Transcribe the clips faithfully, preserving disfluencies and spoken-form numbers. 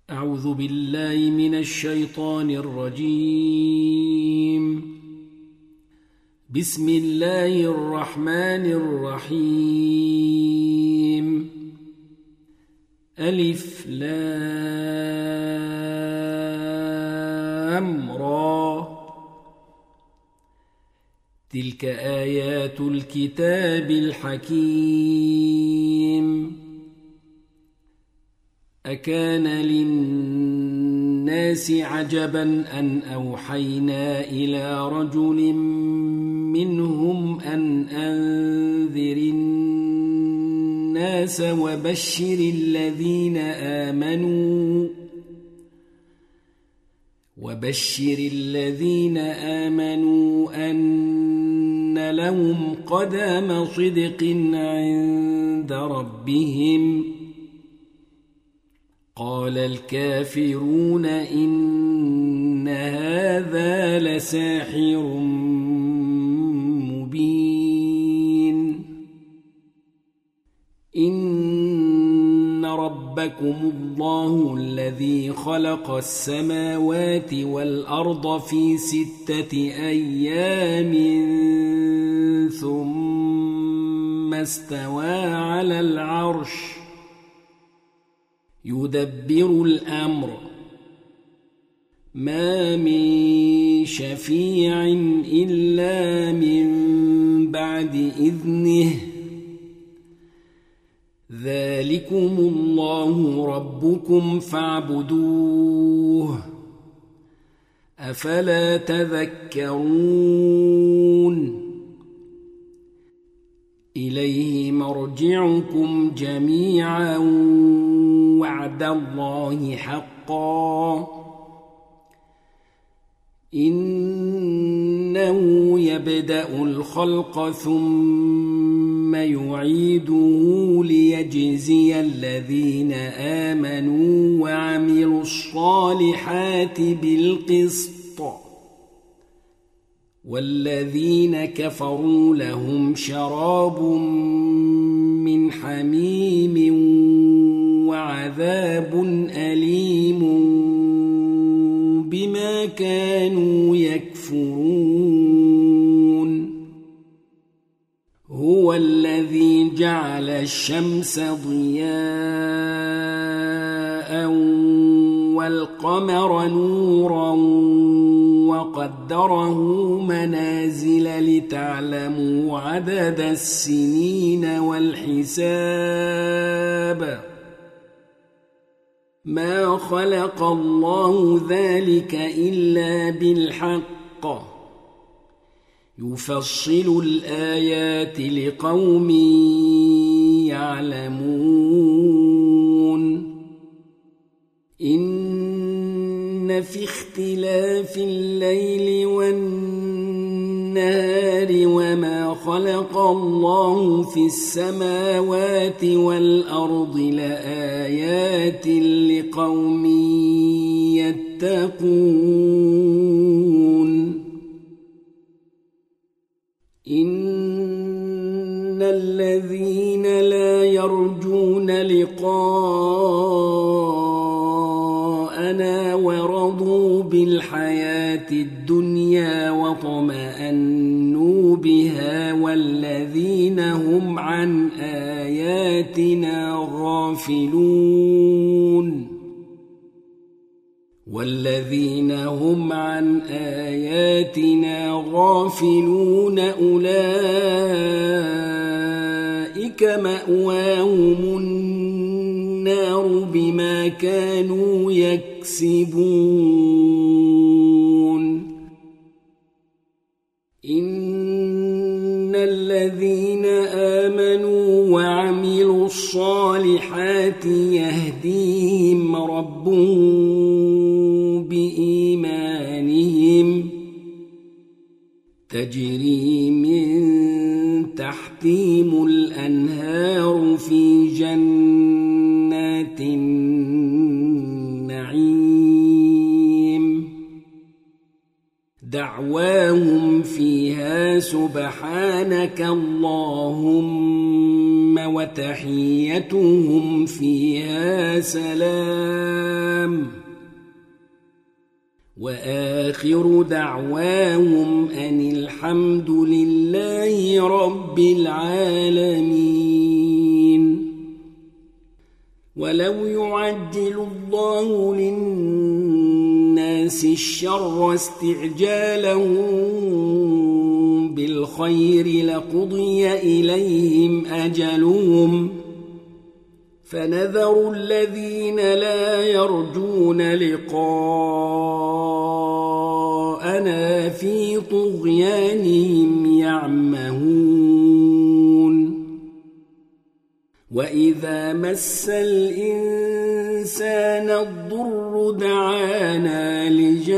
أعوذ بالله من الشيطان الرجيم. بسم الله الرحمن الرحيم. ألف لام را. تلك آيات الكتاب الحكيم. أكان للناس عجبا أن أوحينا إلى رجل منهم أن أنذر الناس وبشر الذين آمنوا وبشر الذين آمنوا أن لهم قدم صدق عند ربهم. قال الكافرون إن هذا لساحر مبين. إن ربكم الله الذي خلق السماوات والأرض في ستة أيام ثم استوى على العرش يدبر الأمر ما من شفيع إلا من بعد إذنه. ذلكم الله ربكم فاعبدوه أفلا تذكرون. إليه مرجعكم جميعا وعد الله حقا. إنه يبدأ الخلق ثم يعيده ليجزي الذين آمنوا وعملوا الصالحات بالقسط والذين كفروا لهم شراب من حميم وعذاب أليم بما كانوا يكفرون. هو الذي جعل الشمس ضياء والقمر نورا وقدره منازل لتعلموا عدد السنين والحساب. ما خلق الله ذلك إلا بالحق يفصل الآيات لقوم يعلمون. إن في اختلاف الليل والنهار وما خلق الله في السماوات والأرض لآيات لقوم يتقون. إن الذين لا يرجون لقاءنا ورضوا بالحياة الدنيا واطمأنوا بها والذين هم عن آياتنا غافلون والذين هم عن آياتنا غافلون أولئك مأواهم النار بما كانوا يكسبون. إن الذين آمنوا وعملوا الصالحات يهديهم ربهم بإيمانهم تجري من تحتهم الأنهار في جنات النعيم. دعواهم فيها سبحانك اللهم وتحيتهم فيها سلام وآخر دعواهم أن الحمد لله رب العالمين. ولو يعجل الله للناس الشر استعجالهم بالخير لقضي إليهم أجلهم فنذر الذين لا يرجون لقاءنا في طغيانهم يعمهون. وإذا مس الإنسان الضر دعانا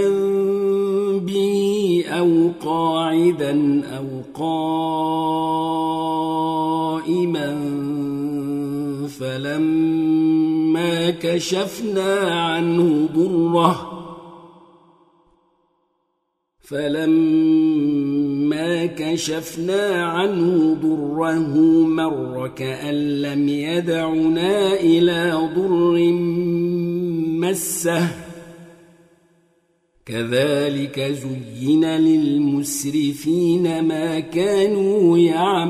لجنبه أو قاعدا أو قائما فلما كشفنا عنه ضره فلما كشفنا عنه ضره مر كأن لم يدعنا إلى ضر مسه كذلك زين للمسرفين ما كانوا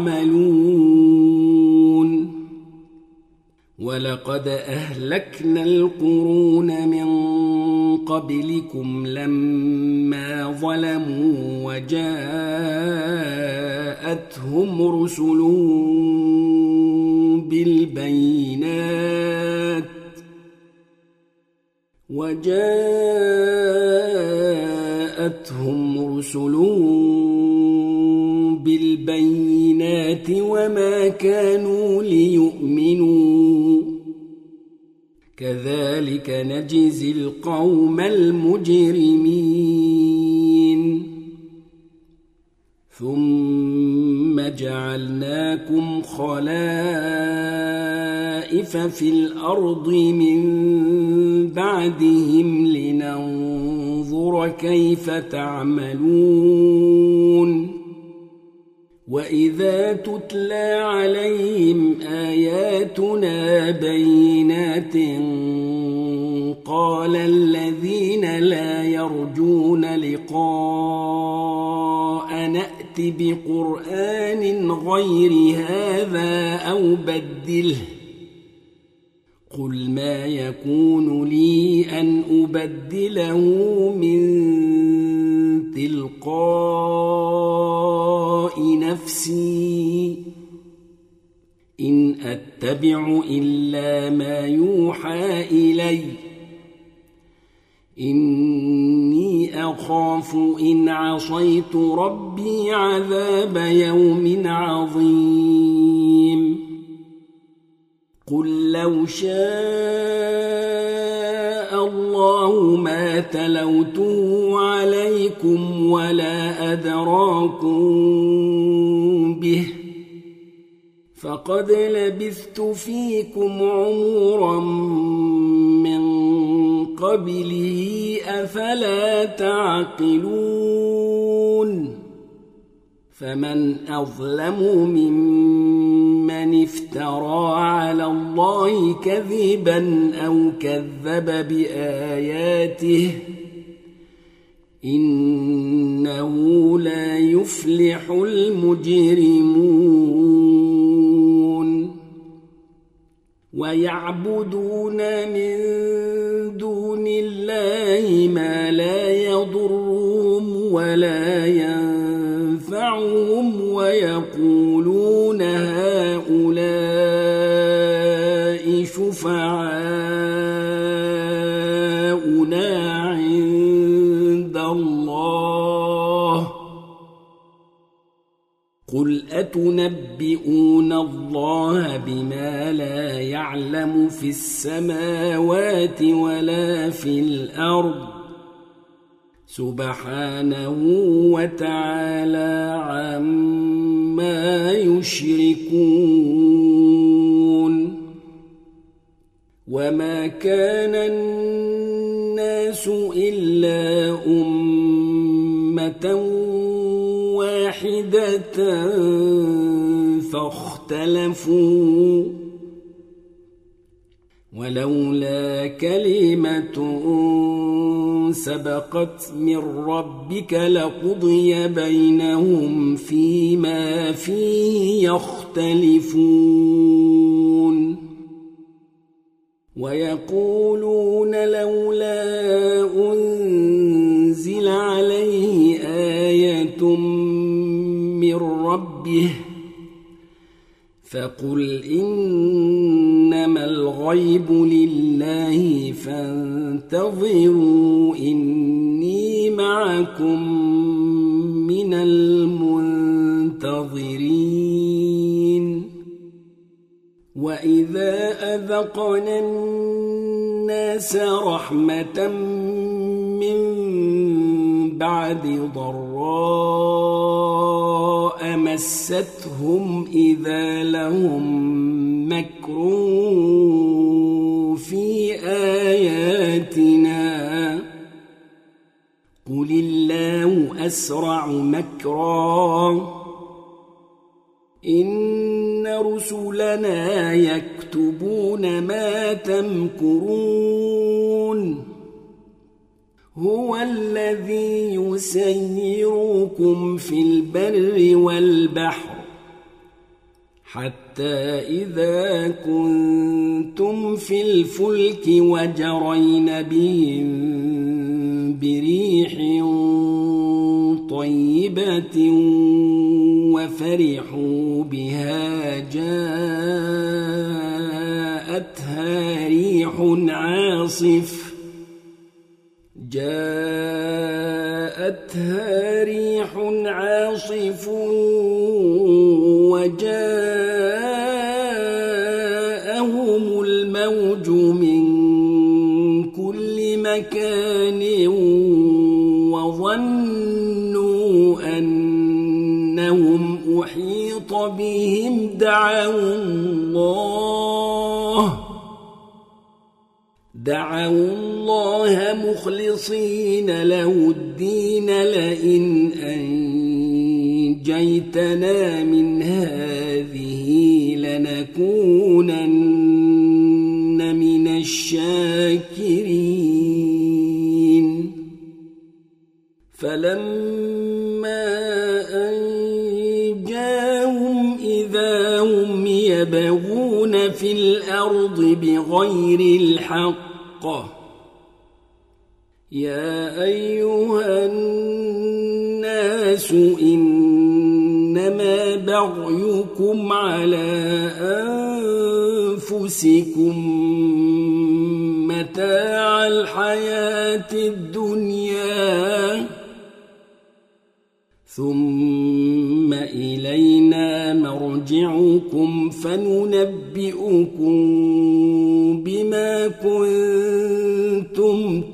يعملون. ولقد أهلكنا القرون من قبلكم لما ظلموا وجاءتهم رسلهم بالبينات وجاءتهم رسلهم بالبينات وما كانوا ليؤمنوا كذلك نجزي القوم المجرمين. ثم جعلناكم خلائف في الأرض من بعدهم لننظر كيف تعملون. وإذا تتلى عليهم آياتنا بينات قال الذين لا يرجون لقاء نأت بقرآن غير هذا أو بدله قل ما يكون لي أن أبدله من تلقاء نفسي إن أتبع إلا ما يوحى إلي إني أخاف إن عصيت ربي عذاب يوم عظيم. قل لو شاء الله ما تلوته عليكم ولا أدراكم به فقد لبثت فيكم عمرا من قبله أفلا تعقلون. فمن أظلم ممن افترى على الله كذبا أو كذب بآياته إنه لا يفلح المجرمون. ويعبدون من دون الله ما لا يضرهم ولا ينفعهم ويقولون هؤلاء شفعاؤنا عند الله قل أتنبئون الله بما لا يعلم في السماوات ولا في الأرض سبحانه وتعالى عما يشركون. وما كان الناس إلا أمة واحدة فاختلفوا ولولا كلمة سبقت من ربك لقضي بينهم فيما فيه يختلفون ويقولون لولا أنزل عليه آية من ربه فقل إنما الغيب لله فانتظروا إني معكم من المنتظرين وإذا أذقنا الناس رحمة من بعد ضراء مستهم إذا لهم مكر في آياتنا قل الله أسرع مكرا إن رسلنا يكتبون ما تمكرون هو الذي يسيركم في البر والبحر حتى إذا كنتم في الفلك وجرين بهم بريح طيبة وفرحوا بها جاءتها ريح عاصف جاءتها ريح عاصف وجاءهم الموج من كل مكان وظنوا أنهم أحيط بهم دعوا الله دعوا الله مخلصين له الدين لئن أنجيتنا من هذه لنكونن من الشاكرين فلما أنجاهم إذا هم يبغون في الأرض بغير الحق يا أيها الناس إنما بغيكم على أنفسكم متاع الحياة الدنيا ثم إلينا مرجعكم فننبئكم بما كنتم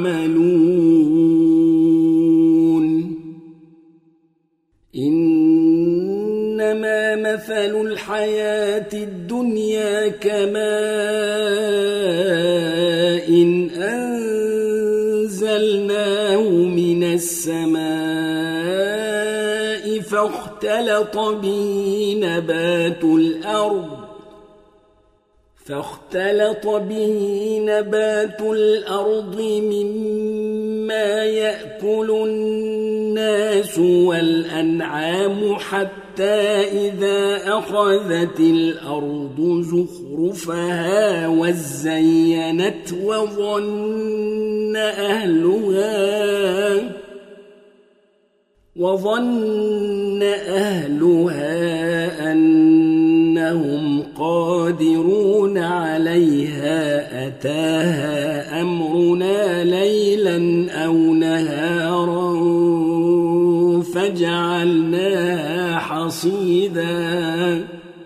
تعملون إنما مثل الحياة الدنيا كماء إن أنزلناه من السماء فاختلط به نبات الأرض فاختلط به نبات الأرض مما يأكل الناس والأنعام حتى إذا أخذت الأرض زخرفها وزينت وظن أهلها وظن أهلها أنهم قادرون عليها أتاها أمرنا ليلا أو نهارا فجعلناها حصيدا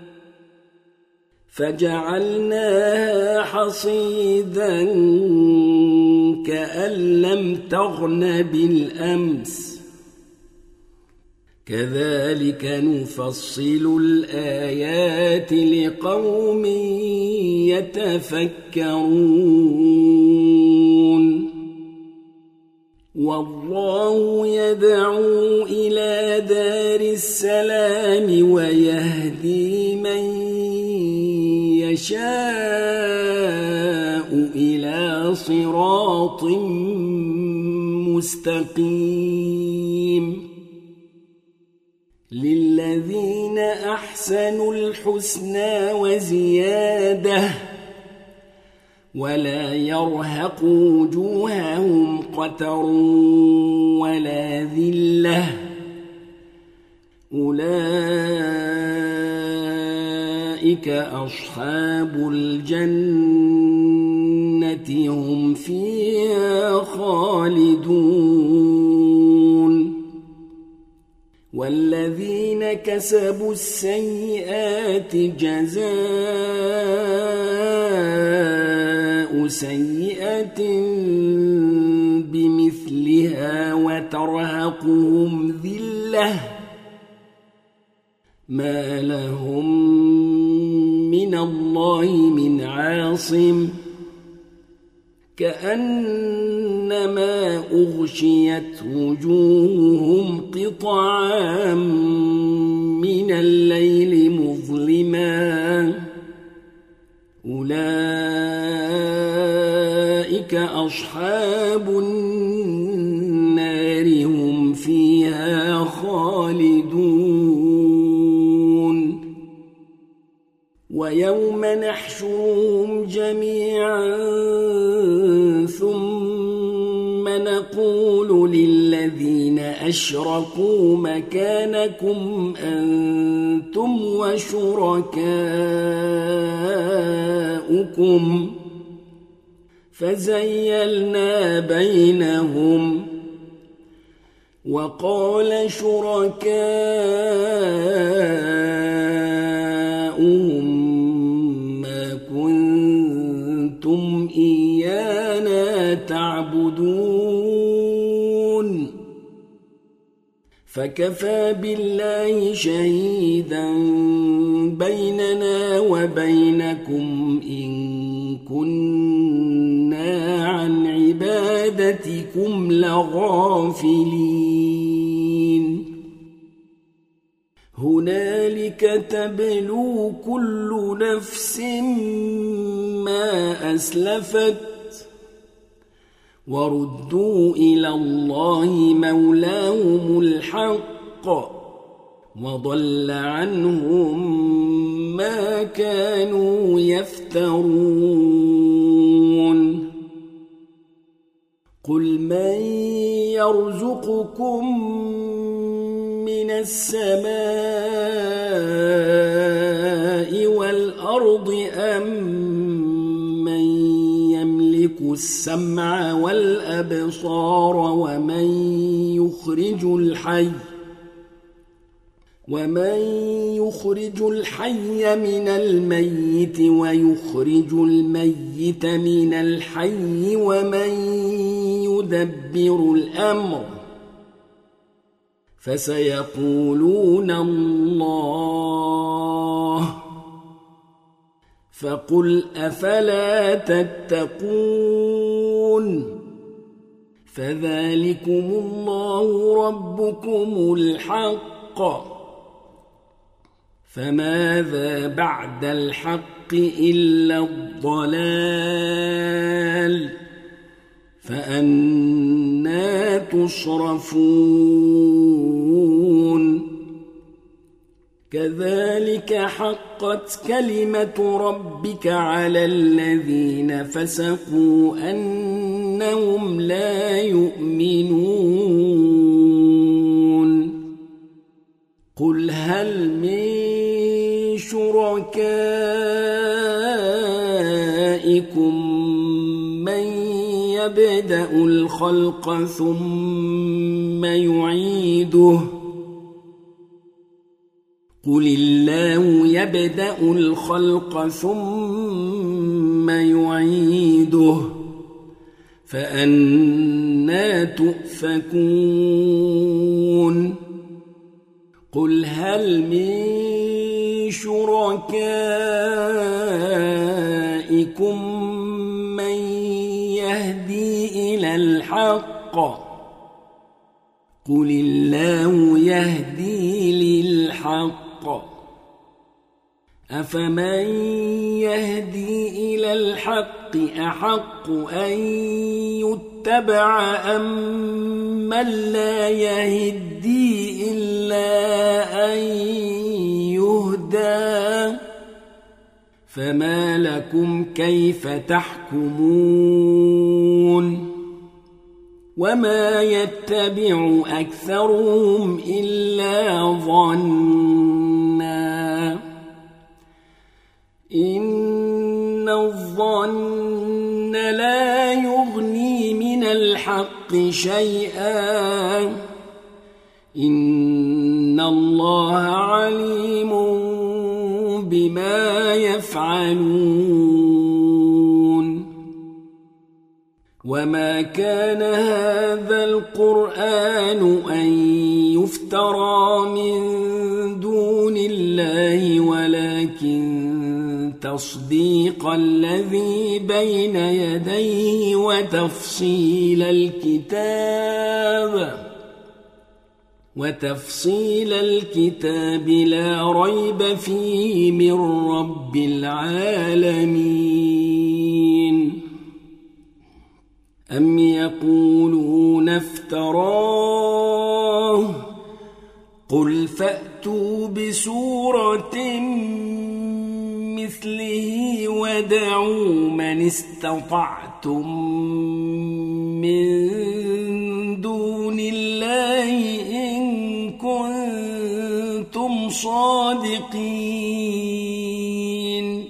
فجعلناها حصيدا كأن لم تغن بالأمس كذلك نفصل الآيات لقوم يتفكرون والله يدعو إلى دار السلام ويهدي من يشاء صراط مستقيم للذين أحسنوا الحسنى وزيادة ولا يرهق وجوههم قتر ولا ذلة أولئك أصحاب الجنة هم فيها خالدون والذين كسبوا السيئات جزاء سيئة بمثلها وترهقهم ذلة ما لهم من الله من عاصم كأنما أغشيت وجوههم قطعا من الليل مظلما أولئك أصحاب النار هم فيها خالدون ويوم نحشرهم جميعا ثم نقول للذين أشركوا مكانكم أنتم وشركاؤكم فزيلنا بينهم وقال شركاؤهم ما كنتم إيانا تعبدون فكفى بالله شهيدا بيننا وبينكم إن كنا عن عبادتكم لغافلين هنالك تبلو كل نفس ما أسلفت وردوا إلى الله مولاهم الحق وضل عنهم ما كانوا يفترون قل من يرزقكم من السماء والأرض أم من يملك السمع والأبصار ومن يخرج الحي ومن يخرج الحي من الميت ويخرج الميت من الحي ومن يدبر الأمر فسيقولون الله فقل أفلا تتقون فذلكم الله ربكم الحق فماذا بعد الحق إلا الضلال فأنى تصرفون كذلك حقت كلمة ربك على الذين فسقوا أنهم لا يؤمنون قل هل من شركائكم من يبدأ الخلق ثم يعيده قل الله يبدأ الخلق ثم يعيده فأنى تؤفكون قل هل من شركائكم من يهدي إلى الحق قل الله يهدي للحق أفمن يهدي إلى الحق الحق أحق أن يتبع أم من لا يهدي إلا أن يهدى فما لكم كيف تحكمون وما يتبع أكثرهم إلا ظنا إن الظن لا يغني من الحق شيئا إن الله عليم بما يفعلون وما كان هذا القرآن أن يفترى من دون الله ولكن تصديق الذي بين يديه وتفصيل الكتاب وتفصيل الكتاب لا ريب فيه من رب العالمين أم يقولون افتراه قل فأتوا بسورة مثله ودعوا من استطعتم من دون الله إن كنتم صادقين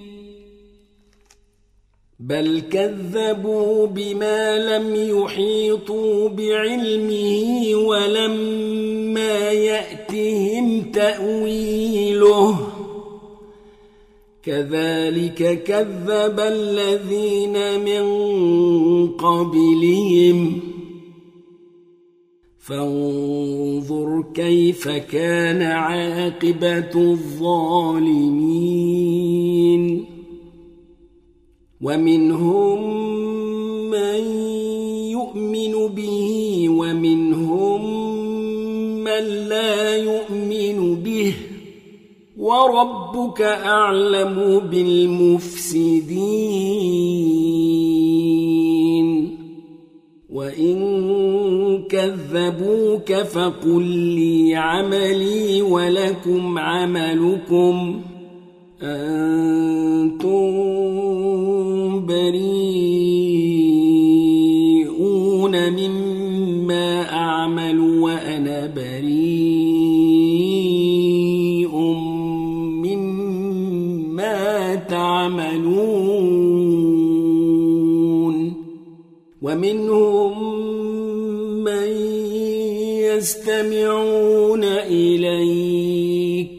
بل كذبوا بما لم يحيطوا بعلمه ولما يأتهم تأويله كذلك كذب الذين من قبلهم فانظر كيف كان عاقبة الظالمين ومنهم من يؤمن به ومنهم من لا يؤمن به وربك أعلم بالمفسدين وإن كذبوك فقل لي عملي ولكم عملكم أنتم بريئون مما أعمل وأنا بريء مما تعملون ومنهم من يستمعون إليك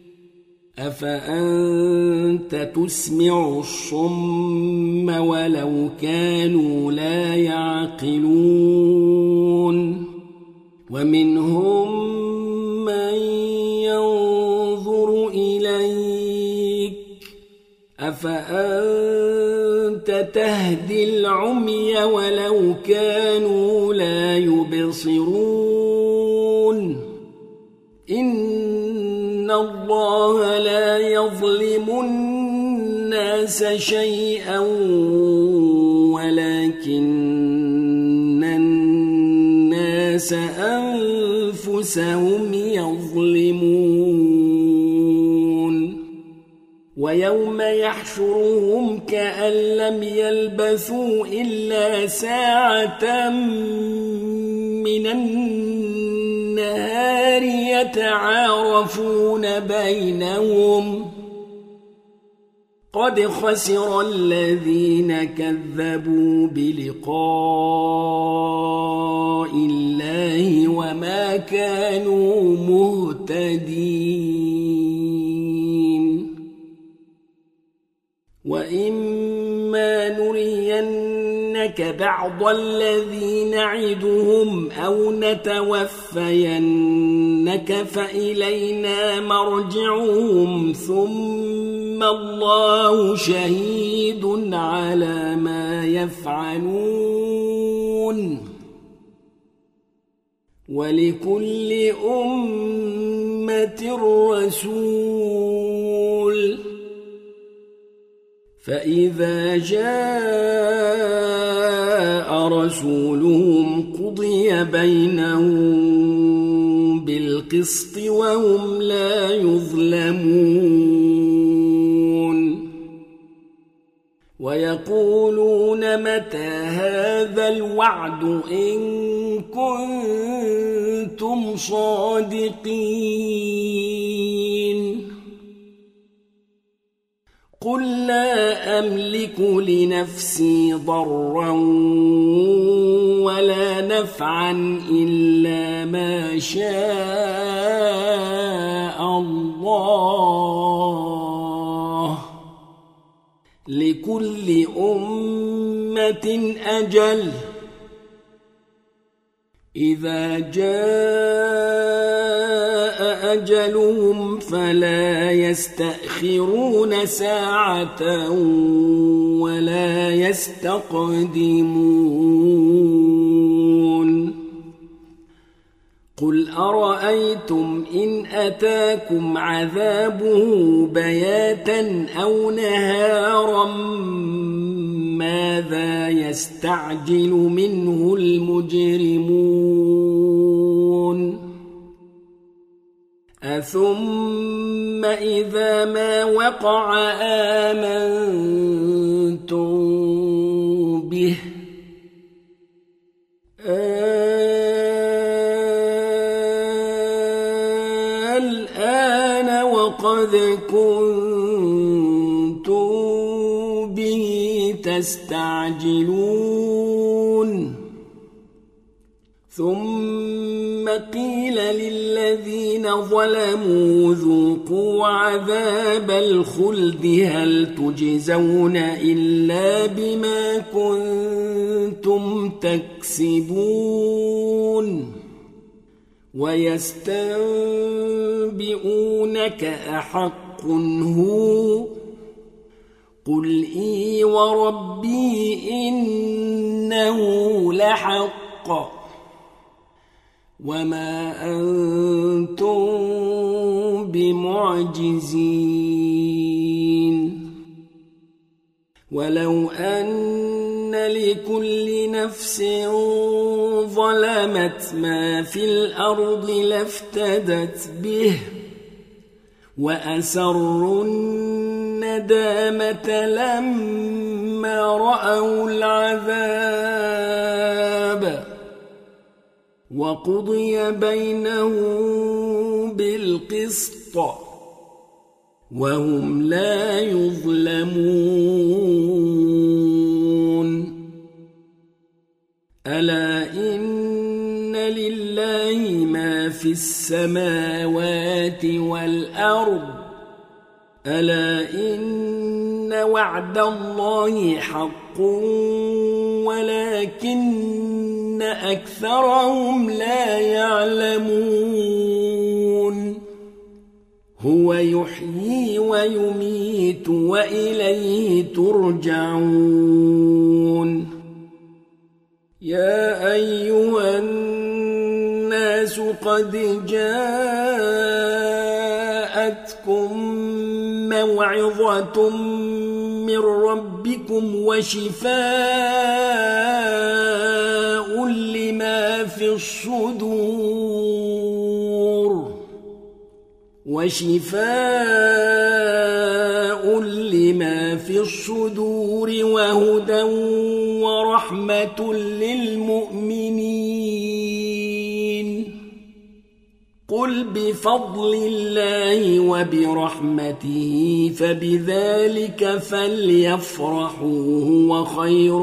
أفأنت تسمع الصم ولو كانوا لا يعقلون ومنهم من ينظر إليك أفأنت تهدي العمي ولو كانوا لا يبصرون إن الله لا يظلم الناس شيئا ولكن الناس أنفسهم يظلمون ويوم يحشرهم كأن لم يلبثوا إلا ساعة من النهار يتعارفون بينهم قد خسر الذين كذبوا بلقاء الله وما كانوا مهتدين وإما نرينك بعض الذي نعدهم أو نتوفينك فإلينا مرجعهم ثم الله شهيد على ما يفعلون ولكل أمة رسول فإذا جاء رسولهم قضي بينهم بالقسط وهم لا يظلمون ويقولون متى هذا الوعد إن كنتم صادقين قل لا أملك لنفسي ضرا ولا نفعا إلا ما شاء الله لكل أمة أجل إذا جاء أجلهم فلا يستأخرون ساعة ولا يستقدمون قل أرأيتم إن أتاكم عذابه بياتا أو نهارا ماذا يستعجل منه المجرمون أثم إذا ما وقع آمنتم به الآن وقد كنتم به تستعجلون ثم قيل للذين ظلموا ذوقوا عذاب الخلد هل تجزون إلا بما كنتم تكسبون ويستنبئونك أحق هو قل إي وربي إنه لحق وما أنتم بمعجزين ولو أن لكل نفس ظلمت ما في الأرض لافتدت به وأسروا الندامة لما رأوا العذاب وقضي بينهم بالقسط وهم لا يظلمون ألا إن لله ما في السماوات والأرض ألا إن وعد الله حق ولكن أكثرهم لا يعلمون هو يحيي ويميت وإليه ترجعون يا أيها الناس قد جاءتكم موعظة من ربكم وشفاء لما في الصدور وشفاء لما في الصدور وهدى ورحمة للمؤمنين قل بفضل الله وبرحمته فبذلك فليفرحوا هو خير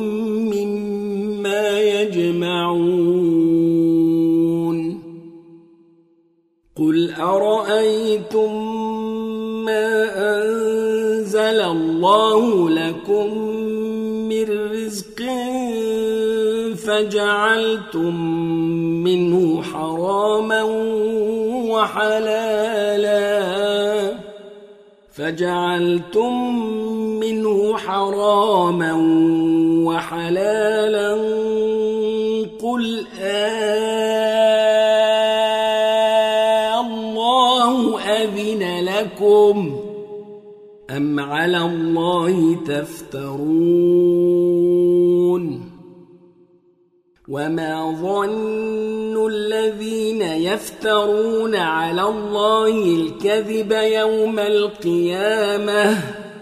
مما يجمعون قل أرأيتم ما أنزل الله لكم من رزق فجعلتم منه حراما وحلالا فجعلتم منه حراما وحلالا قل آه الله أذن لكم أم على الله وما ظن الذين يفترون على الله الكذب يوم القيامة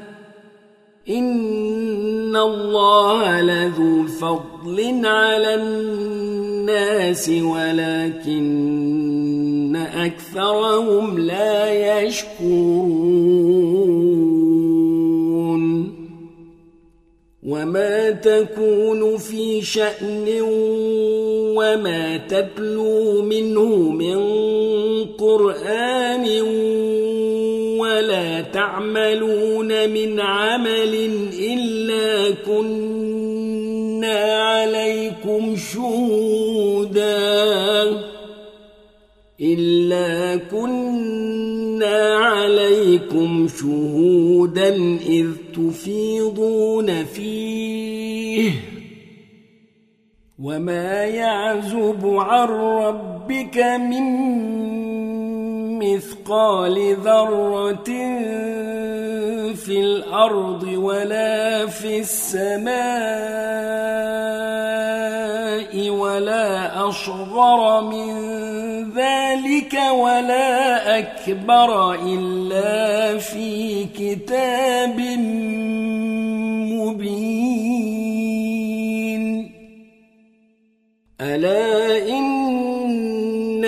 إن الله لذو فضل على الناس ولكن أكثرهم لا يشكرون وما تكون في شأن وما تتلو منه من قرآن ولا تعملون من عمل إلا كنا عليكم شهودا إلا كنا عليكم شهودا إذ تفيضون فيه وما يعزب عن ربك من مثقال ذرة في الأرض ولا في السماء ولا أصغر من ذلك ولا أكبر إلا في كتاب مبين ألا إن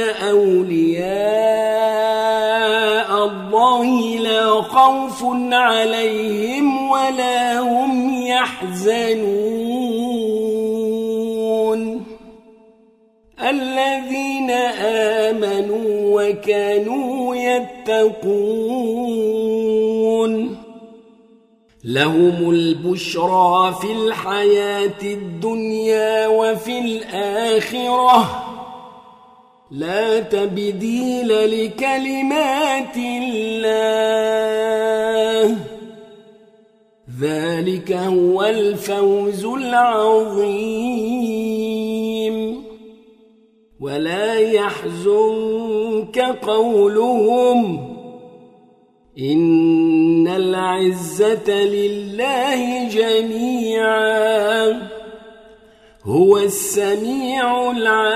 أولياء الله لا خوف عليهم ولا هم يحزنون الذين آمنوا وكانوا يتقون لهم البشرى في الحياة الدنيا وفي الآخرة لا تبديل لكلمات الله ذلك هو الفوز العظيم ولا يحزنك قولهم إن العزة لله جميعا هو السميع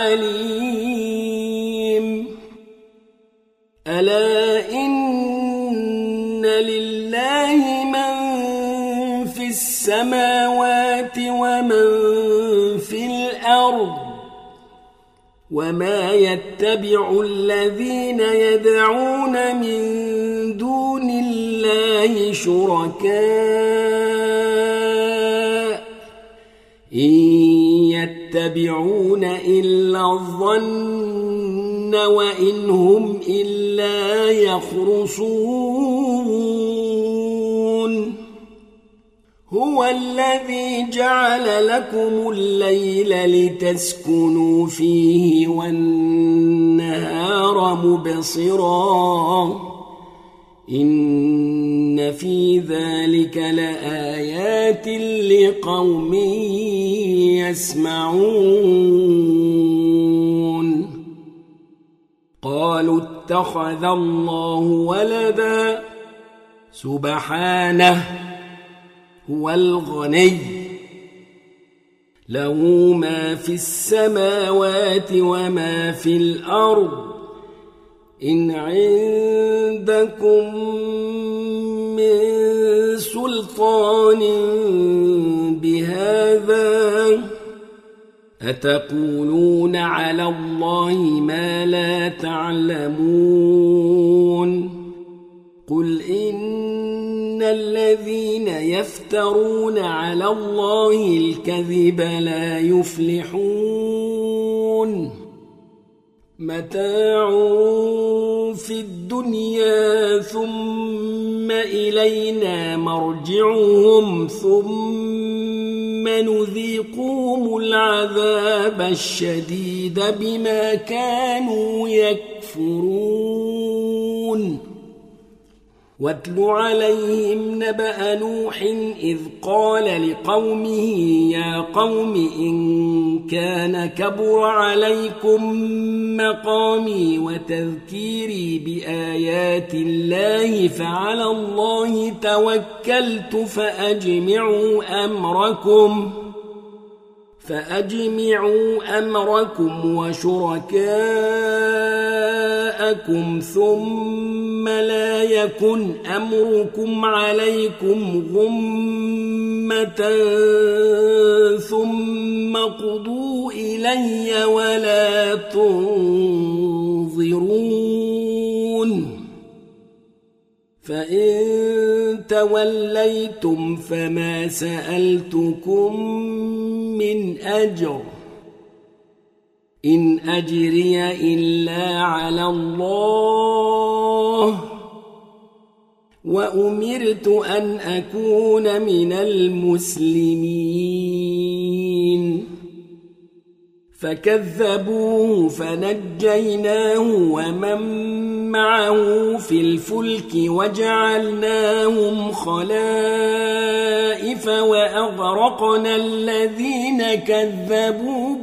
العليم ألا إن لله من في السماوات ومن في الأرض وما يتبع الذين يدعون من دون الله شركاء إن يتبعون إلا الظن وإن هم إلا يخرصون هو الذي جعل لكم الليل لتسكنوا فيه والنهار مبصرا إن في ذلك لآيات لقوم يسمعون قالوا اتخذ الله ولدا سبحانه هو الغني له ما في السماوات وما في الأرض إن عندكم من سلطان بهذا أتقولون على الله ما لا تعلمون قل إن الذين يفترون على الله الكذب لا يفلحون متاع في الدنيا ثم إلينا مرجعهم ثم نذيقهم العذاب الشديد بما كانوا يكفرون واتل عليهم نبأ نوح إذ قال لقومه يا قوم إن كان كبر عليكم مقامي وتذكيري بآيات الله فعلى الله توكلت فأجمعوا أمركم فأجمعوا أمركم وشركاءكم ثم لا يكن أمركم عليكم غمة ثم قضوا إلي ولا تنظرون فإن توليتم فما سألتكم من أجر إن أجري إلا على الله وأمرت أن أكون من المسلمين فكذبوه فنجيناه ومن معه في الفلك وجعلناهم خلائف وأغرقنا الذين كذبوا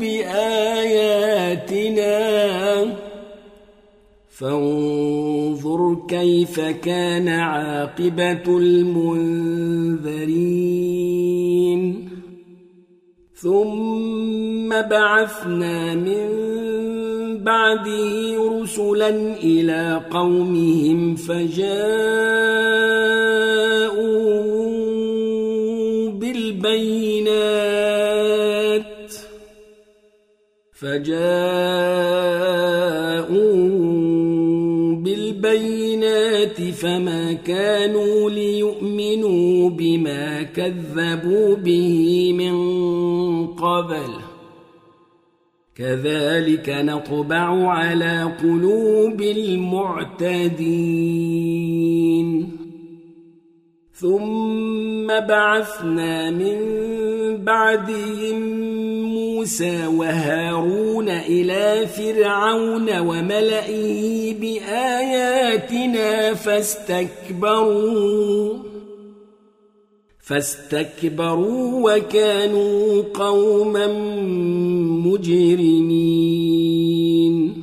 بآياتنا فانظر كيف كان عاقبة المنذرين ثم بعثنا من بعده رسلا إلى قومهم فجاءوا بالبينات فجاءوا بالبينات فما كانوا ليؤمنوا بما كذبوا به من قبل كذلك نطبع على قلوب المعتدين ثم بعثنا من بعدهم موسى وهارون إلى فرعون وملئه بآياتنا فاستكبروا فاستكبروا وكانوا قوما مجرمين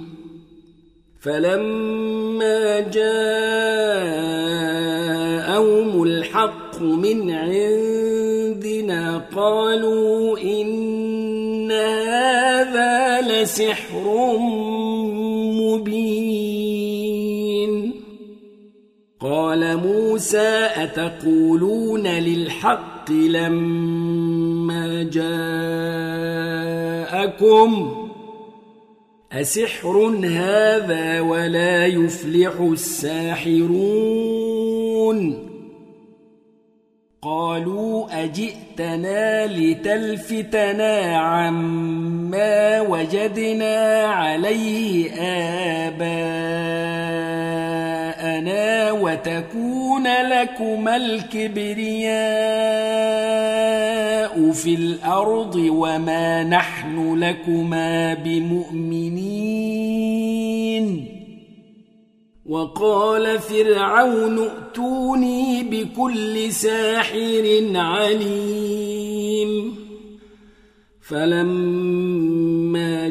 فلما جاءهم الحق من عندنا قالوا إن هذا لسحر مبين قال موسى أتقولون للحق لما جاءكم أسحر هذا ولا يفلح الساحرون قالوا أجئتنا لتلفتنا عما وجدنا عليه آباءنا وتكون لكما الكبرياء في الأرض وما نحن لكما بمؤمنين وقال فرعون ائتوني بكل ساحر عليم فلما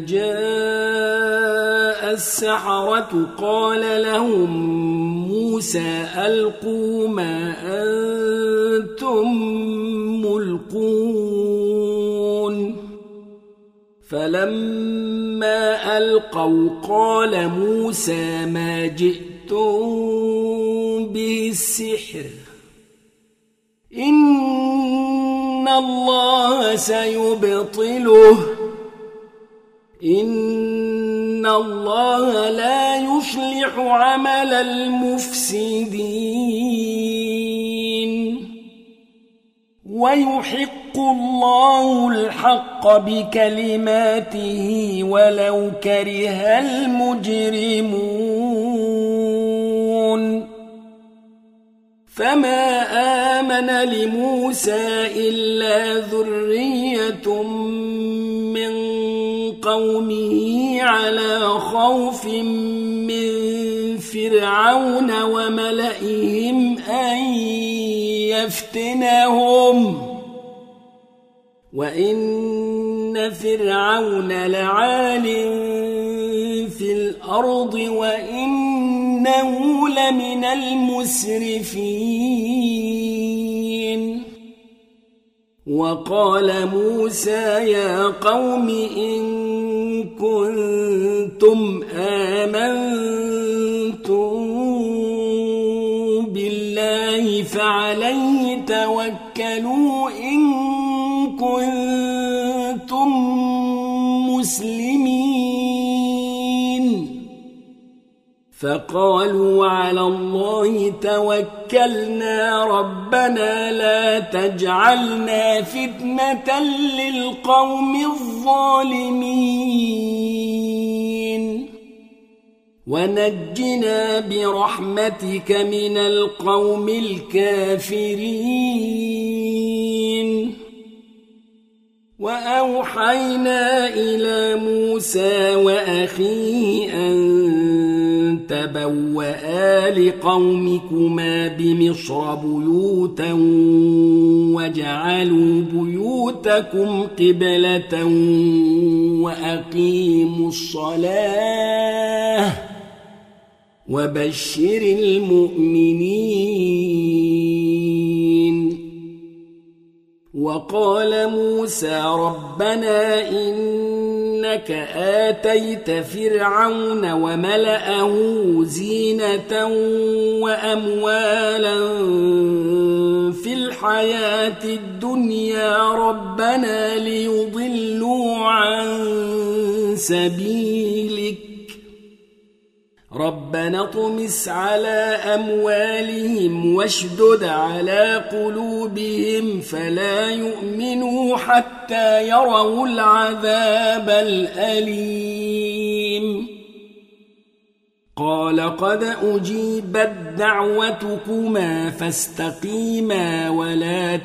جاء السحرة قال لهم موسى ألقوا ما أنتم ملقون فلما ألقوا قال موسى ما جئتم به السحر إن الله سيبطله إن الله لا يصلح عمل المفسدين ويحق الله الحق بكلماته ولو كره المجرمون فما آمن لموسى إلا ذرية من قومه على خوف من فرعون وملئهم أن يفتنهم وإن فرعون لعال في الأرض وإنه لمن المسرفين وقال موسى يا قوم إن كنتم آمنتم بالله فعليه توكلوا إن كنتم مسلمين فقالوا على الله توكلنا ربنا لا تجعلنا فتنة للقوم الظالمين ونجنا برحمتك من القوم الكافرين وأوحينا إلى موسى وأخيه أن تبوأ لقومكما بمصر بيوتا وجعلوا بيوتكم قبلة وأقيموا الصلاة وبشر المؤمنين وقال موسى ربنا إنك آتيت فرعون وملأه زينة وأموالا في الحياة الدنيا ربنا ليضلوا عن سبيلك ربنا اطمس على أموالهم واشدد على قلوبهم فلا يؤمنوا حتى يروا العذاب الأليم قال قد أجيبت دعوتكما فاستقيما ولا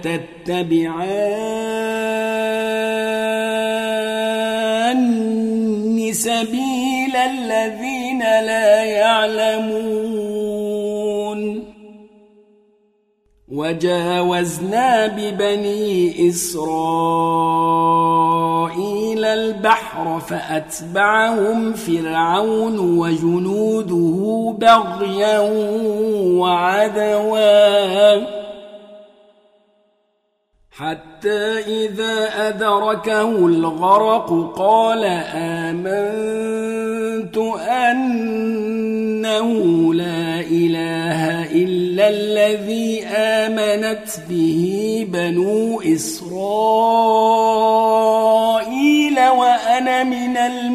تتبعان سبيل الذين لا يعلمون وجاوزنا ببني إسرائيل البحر فأتبعهم فرعون وجنوده بغيا وعدوا حتى إذا أدركه الغرق قال آمنت أنه لا إله إلا الذي آمنت به بنو إسرائيل وأنا من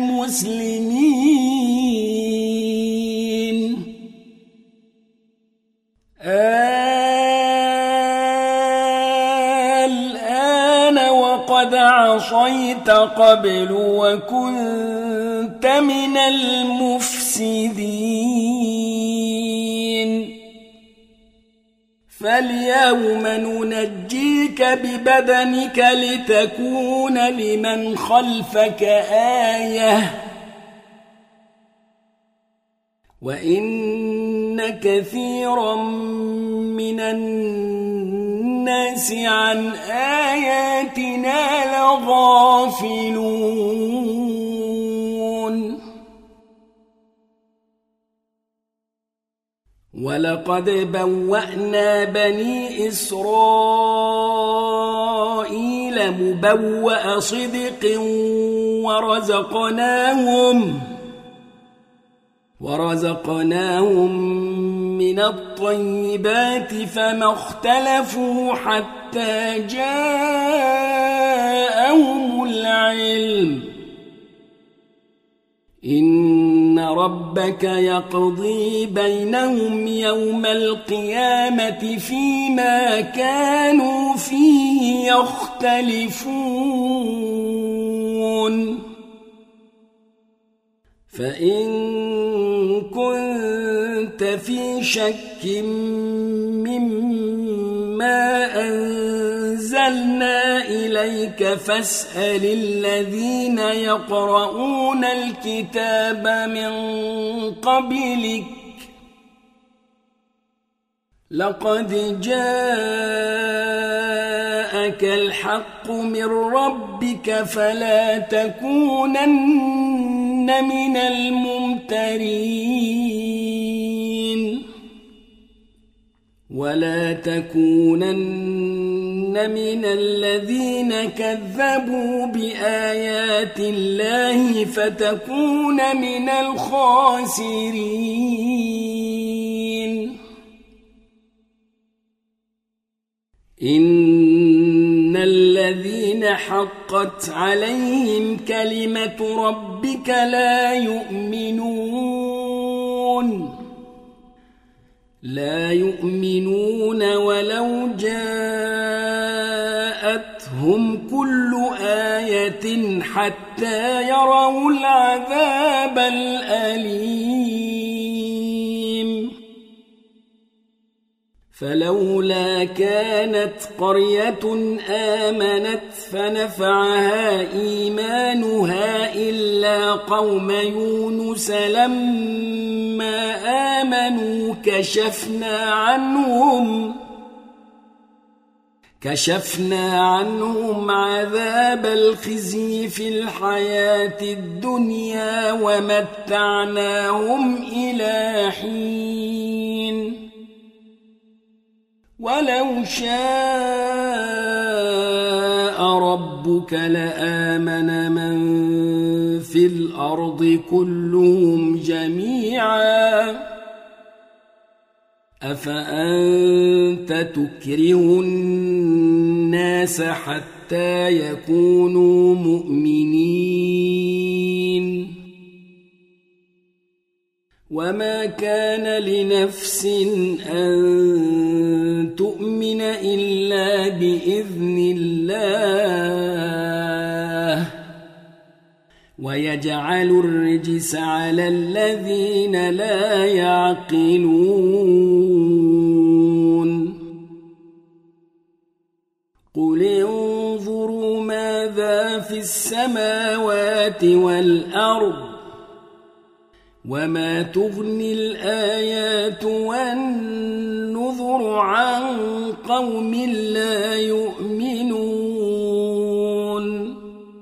المسلمين قد عصيت قبل وكنت من المفسدين فاليوم ننجيك ببدنك لتكون لمن خلفك آية وإن كثيرا من الناس عن آياتنا لغافلون ولقد بوأنا بني إسرائيل مبوأ صدق ورزقناهم ورزقناهم من الطيبات فما اختلفوا حتى جاءهم العلم إن ربك يقضي بينهم يوم القيامة فيما كانوا فيه يختلفون فإن كنت في شك مما أنزلنا إليك فاسأل الذين يقرؤون الكتاب من قبلك لقد جاءك الحق من ربك فلا تكونن من الممترين ولا تكونن من الذين كذبوا بآيات الله فتكون من الخاسرين إن الذين حقت عليهم كلمة ربك لا يؤمنون لا يؤمنون ولو جاءتهم كل آية حتى يروا العذاب الأليم فلولا كانت قرية آمنت فنفعها إيمانها إلا قوم يونس لما آمنوا كشفنا عنهم كشفنا عنهم عذاب الخزي في الحياة الدنيا ومتعناهم إلى حين ولو شاء ربك لآمن من في الأرض كلهم جميعا أفأنت تكره الناس حتى يكونوا مؤمنين وما كان لنفس أن تؤمن إلا بإذن الله ويجعل الرجس على الذين لا يعقلون قل انظروا ماذا في السماوات والأرض وما تغني الآيات والنذر عن قوم لا يؤمنون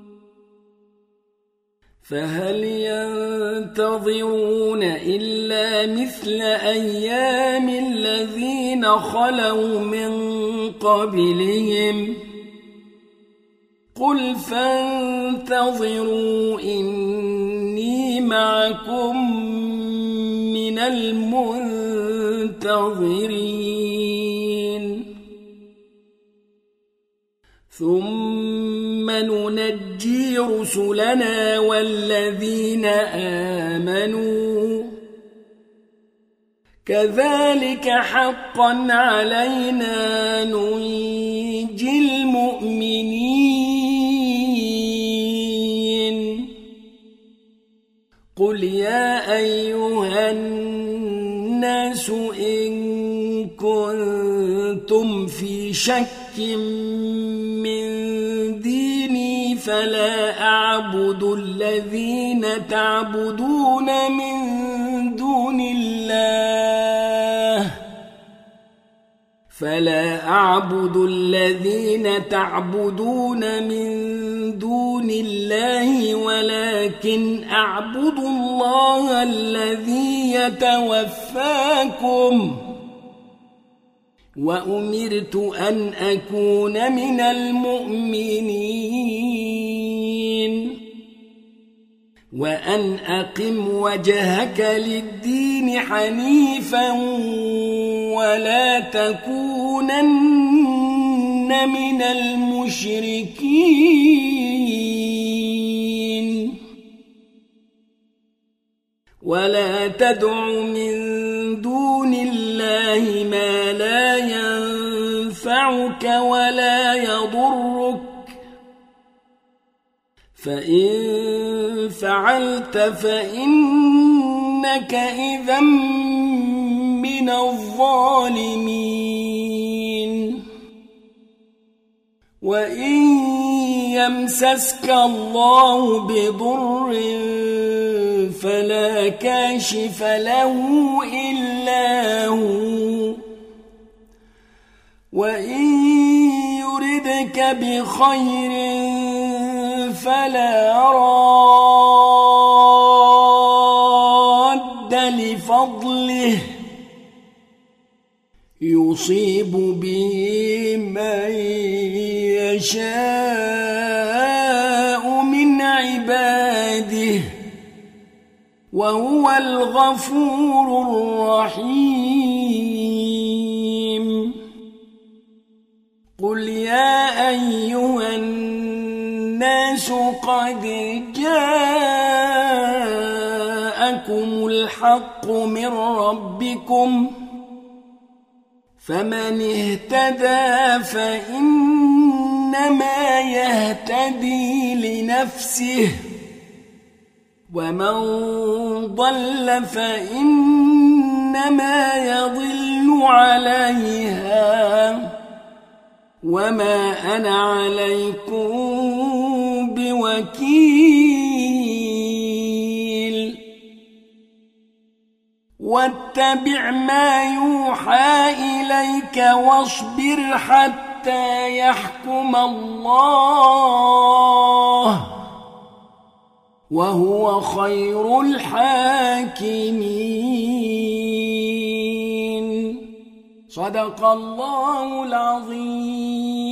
فهل ينتظرون إلا مثل أيام الذين خلوا من قبلهم قل فانتظروا إني معكم من المنتظرين ثم ننجي رسلنا والذين آمنوا كذلك حقا علينا ننجي المؤمنين قل يا أيها الناس إن كنتم في شك من ديني فلا أعبد الذين تعبدون من دون الله فلا أعبد الذين تعبدون من دون الله ولكن أعبد الله الذي يتوفاكم وأمرت أن أكون من المؤمنين وأن أقم وجهك للدين حنيفا ولا تكونن من المشركين ولا تدع من دون الله ما لا ينفعك ولا يضرك فإن فعلت فإنك إذا من الظالمين وإن يمسسك الله بضر فلا كاشف له إلا هو وإن يردك بخير فلا راد لفضله يصيب به من يشاء من عباده وهو الغفور الرحيم قل يا أيها الناس قد جاءكم الحق من ربكم فمن اهتدى فإنما يهتدي لنفسه ومن ضل فإنما يضل عليها وما أنا عليكم بوكيل واتبع ما يوحى إليك واصبر حتى يحكم الله وهو خير الحاكمين صدق الله العظيم.